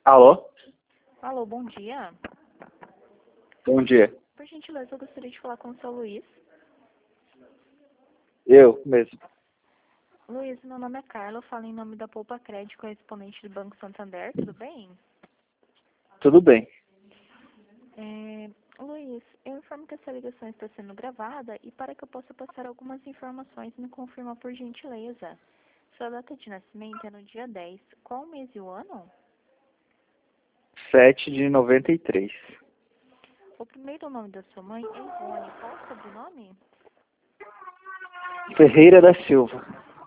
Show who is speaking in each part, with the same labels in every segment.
Speaker 1: Alô?
Speaker 2: Alô, bom dia.
Speaker 1: Bom dia.
Speaker 2: Por gentileza, eu gostaria de falar com o seu Luiz.
Speaker 1: Eu mesmo.
Speaker 2: Luiz, meu nome é Carla, eu falo em nome da Poupa Crédito, correspondente do Banco Santander, tudo bem?
Speaker 1: Tudo bem.
Speaker 2: Luiz, eu informo que essa ligação está sendo gravada e para que eu possa passar algumas informações, me confirma por gentileza. Sua data de nascimento é no dia 10. Qual o mês e o ano?
Speaker 1: 7 de 93.
Speaker 2: O primeiro nome da sua mãe é Ivone. Qual o sobrenome?
Speaker 1: Ferreira da Silva.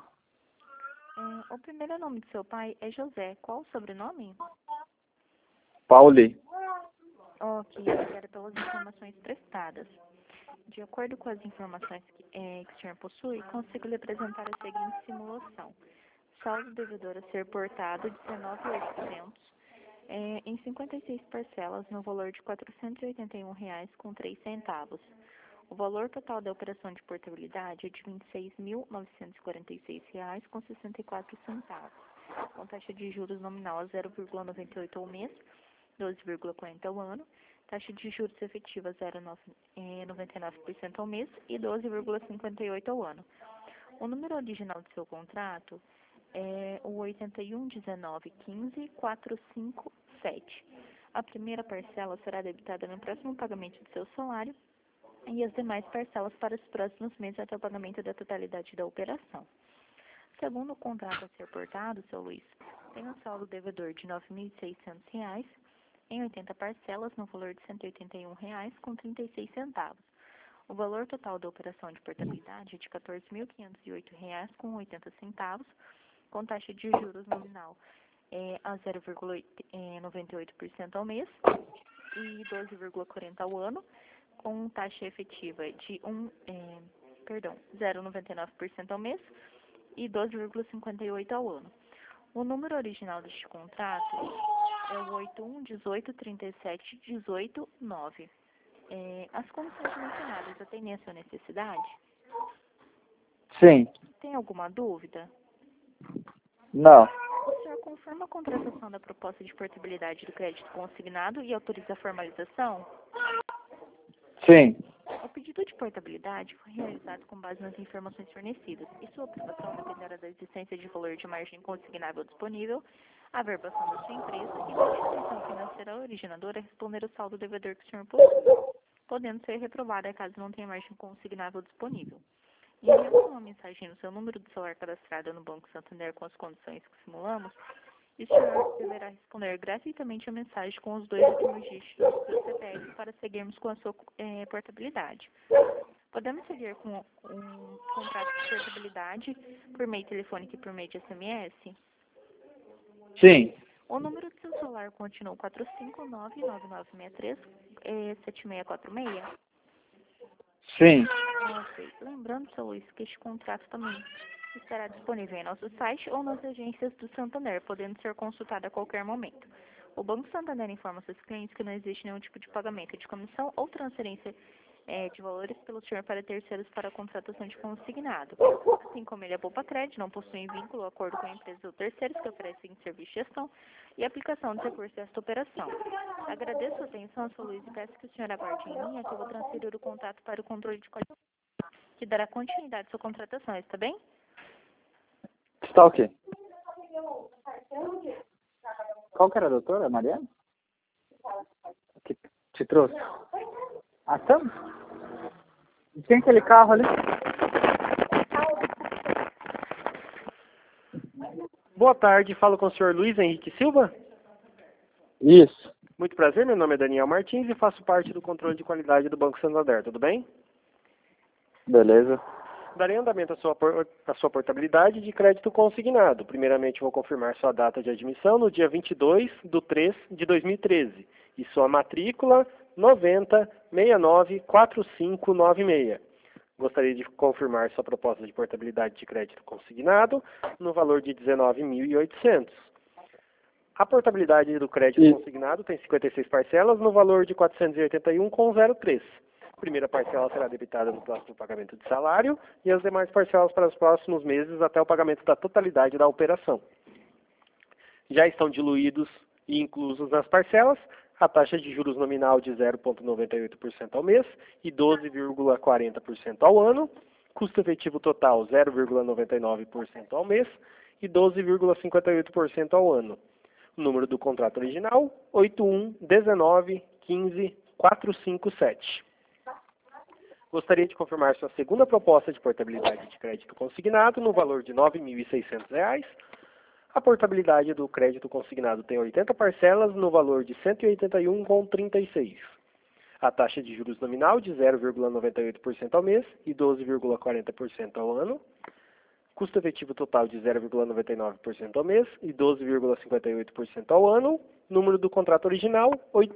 Speaker 2: O primeiro nome de seu pai é José. Qual o sobrenome?
Speaker 1: Pauli.
Speaker 2: Ok, obrigada pelas informações prestadas. De acordo com as informações que o senhor possui, consigo lhe apresentar a seguinte simulação. Saldo devedor a ser portado, 19.800, em 56 parcelas, no valor de R$ 481,03. O valor total da operação de portabilidade é de R$ 26.946,64, com taxa de juros nominal a 0,98 ao mês, 12,40 ao ano, taxa de juros efetiva 0,99% ao mês e 12,58 ao ano. O número original do seu contrato é o 81.19.15.457. A primeira parcela será debitada no próximo pagamento do seu salário e as demais parcelas para os próximos meses até o pagamento da totalidade da operação. Segundo o contrato a ser portado, seu Luiz, tem um saldo devedor de R$ 9.600 em 80 parcelas no valor de R$ 181,36. O valor total da operação de portabilidade é de R$ 14.508,80, com taxa de juros nominal a 0,98% ao mês e 12,40 ao ano, com taxa efetiva de 0,99% ao mês e 12,58 ao ano. O número original deste contrato é o 81.18.37.18.9. As condições mencionadas atendem a sua necessidade?
Speaker 1: Sim.
Speaker 2: Tem alguma dúvida?
Speaker 1: Não.
Speaker 2: O senhor confirma a contratação da proposta de portabilidade do crédito consignado e autoriza a formalização?
Speaker 1: Sim.
Speaker 2: O pedido de portabilidade foi realizado com base nas informações fornecidas e sua aprovação dependerá da existência de valor de margem consignável disponível, a verbação da sua empresa e da instituição financeira originadora a responder o saldo devedor que o senhor possui, podendo ser reprovada caso não tenha margem consignável disponível. Enviando uma mensagem no seu número de celular cadastrado no Banco Santander com as condições que simulamos, o senhor deverá responder gratuitamente a mensagem com os 2 últimos dígitos do seu CPF para seguirmos com a sua portabilidade. Podemos seguir com um contrato de portabilidade por meio telefônico e por meio de SMS?
Speaker 1: Sim.
Speaker 2: O número do seu celular continua 459-9963-7646?
Speaker 1: Sim.
Speaker 2: Ok. Lembrando, seu Luiz, que este contrato também estará disponível em nosso site ou nas agências do Santander, podendo ser consultado a qualquer momento. O Banco Santander informa seus clientes que não existe nenhum tipo de pagamento de comissão ou transferência de valores pelo senhor para terceiros para a contratação de consignado. Assim como ele é Poupa Crédito, não possui vínculo ou acordo com a empresa ou terceiros que oferecem serviço de gestão e aplicação dos recursos desta operação. Agradeço a atenção, seu Luiz, e peço que o senhor aguarde em linha que eu vou transferir o contato para o controle de qualidade, que dará continuidade à sua contratação, está bem?
Speaker 1: Está ok. Qual que era a doutora? Mariana? Que te trouxe? Ah, estamos? Tem aquele carro ali?
Speaker 3: Boa tarde, falo com o senhor Luiz Henrique Silva.
Speaker 1: Isso.
Speaker 3: Muito prazer, meu nome é Daniel Martins e faço parte do controle de qualidade do Banco Santander, tudo bem?
Speaker 1: Beleza.
Speaker 3: Darei andamento à sua portabilidade de crédito consignado. Primeiramente, vou confirmar sua data de admissão no dia 22/3/2013 e sua matrícula 90694596. Gostaria de confirmar sua proposta de portabilidade de crédito consignado no valor de R$ 19.800. A portabilidade do crédito consignado tem 56 parcelas no valor de R$ 481,03. A primeira parcela será debitada no próximo pagamento de salário e as demais parcelas para os próximos meses até o pagamento da totalidade da operação. Já estão diluídos e inclusos nas parcelas, a taxa de juros nominal de 0,98% ao mês e 12,40% ao ano, custo efetivo total 0,99% ao mês e 12,58% ao ano. O número do contrato original, 8119154557. Gostaria de confirmar sua segunda proposta de portabilidade de crédito consignado no valor de R$ 9.600. A portabilidade do crédito consignado tem 80 parcelas no valor de R$ 181,36. A taxa de juros nominal de 0,98% ao mês e 12,40% ao ano. Custo efetivo total de 0,99% ao mês e 12,58% ao ano. Número do contrato original,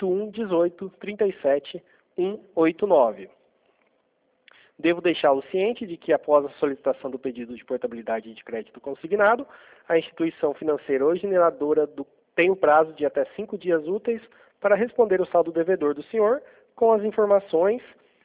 Speaker 3: 8118371189. Devo deixá-lo ciente de que, após a solicitação do pedido de portabilidade de crédito consignado, a instituição financeira ou generadora tem o prazo de até 5 dias úteis para responder o saldo devedor do senhor com as informações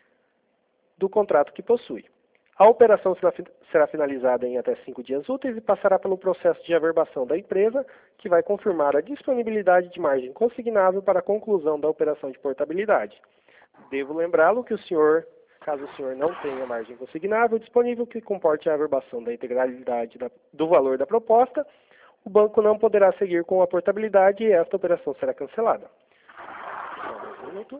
Speaker 3: do contrato que possui. A operação será finalizada em até 5 dias úteis e passará pelo processo de averbação da empresa, que vai confirmar a disponibilidade de margem consignável para a conclusão da operação de portabilidade. Devo lembrá-lo que caso o senhor não tenha margem consignável disponível que comporte a averbação da integralidade do valor da proposta, o banco não poderá seguir com a portabilidade e esta operação será cancelada. Só um minuto.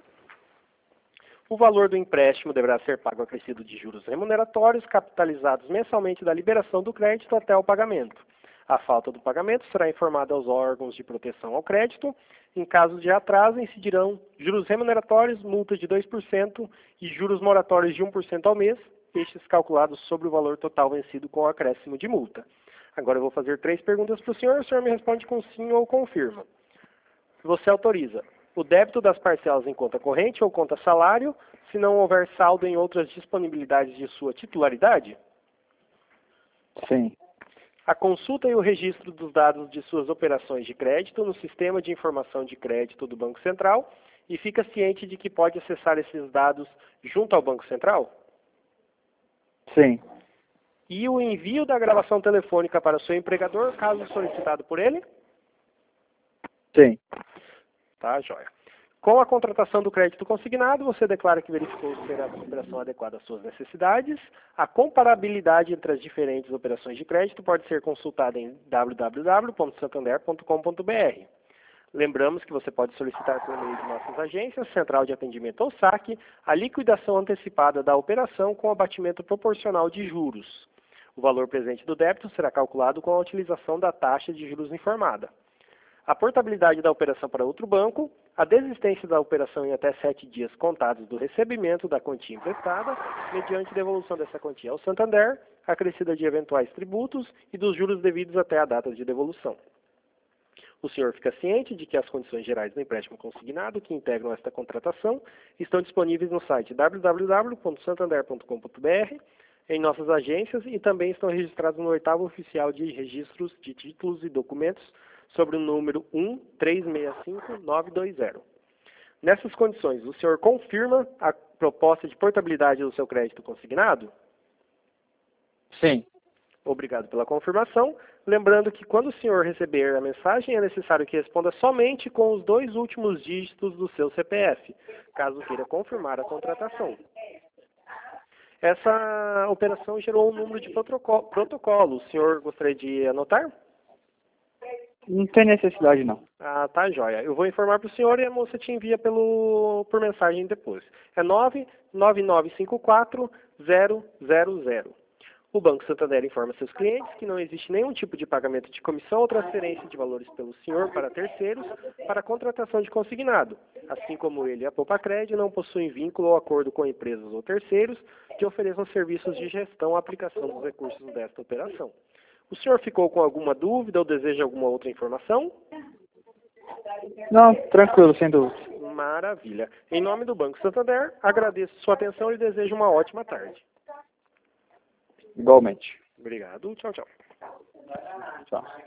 Speaker 3: O valor do empréstimo deverá ser pago acrescido de juros remuneratórios capitalizados mensalmente da liberação do crédito até o pagamento. A falta do pagamento será informada aos órgãos de proteção ao crédito. Em caso de atraso, incidirão juros remuneratórios, multa de 2% e juros moratórios de 1% ao mês, estes calculados sobre o valor total vencido com o acréscimo de multa. Agora eu vou fazer 3 perguntas para o senhor me responde com sim ou confirma. Você autoriza o débito das parcelas em conta corrente ou conta salário, se não houver saldo em outras disponibilidades de sua titularidade?
Speaker 1: Sim.
Speaker 3: A consulta e o registro dos dados de suas operações de crédito no Sistema de Informação de Crédito do Banco Central e fica ciente de que pode acessar esses dados junto ao Banco Central?
Speaker 1: Sim.
Speaker 3: E o envio da gravação telefônica para o seu empregador, caso solicitado por ele?
Speaker 1: Sim.
Speaker 3: Tá, joia. Com a contratação do crédito consignado, você declara que verificou ser a operação adequada às suas necessidades. A comparabilidade entre as diferentes operações de crédito pode ser consultada em www.santander.com.br. Lembramos que você pode solicitar por meio de nossas agências, Central de Atendimento ou SAC, a liquidação antecipada da operação com abatimento proporcional de juros. O valor presente do débito será calculado com a utilização da taxa de juros informada. A portabilidade da operação para outro banco, a desistência da operação em até 7 dias contados do recebimento da quantia emprestada, mediante devolução dessa quantia ao Santander, acrescida de eventuais tributos e dos juros devidos até a data de devolução. O senhor fica ciente de que as condições gerais do empréstimo consignado que integram esta contratação estão disponíveis no site www.santander.com.br, em nossas agências e também estão registrados no 8º Oficial de Registros de Títulos e Documentos sobre o número 1365920. Nessas condições, o senhor confirma a proposta de portabilidade do seu crédito consignado?
Speaker 1: Sim.
Speaker 3: Obrigado pela confirmação. Lembrando que quando o senhor receber a mensagem, é necessário que responda somente com os 2 últimos dígitos do seu CPF, caso queira confirmar a contratação. Essa operação gerou um número de protocolo. O senhor gostaria de anotar?
Speaker 1: Não tem necessidade, não.
Speaker 3: Ah, tá, joia. Eu vou informar para o senhor e a moça te envia por mensagem depois. É 99954-000. O Banco Santander informa seus clientes que não existe nenhum tipo de pagamento de comissão ou transferência de valores pelo senhor para terceiros para a contratação de consignado, assim como ele e a Popacred não possuem vínculo ou acordo com empresas ou terceiros que ofereçam serviços de gestão ou aplicação dos recursos desta operação. O senhor ficou com alguma dúvida ou deseja alguma outra informação?
Speaker 1: Não, tranquilo, sem dúvida.
Speaker 3: Maravilha. Em nome do Banco Santander, agradeço sua atenção e desejo uma ótima tarde.
Speaker 1: Igualmente.
Speaker 3: Obrigado. Tchau, tchau.
Speaker 1: Tchau.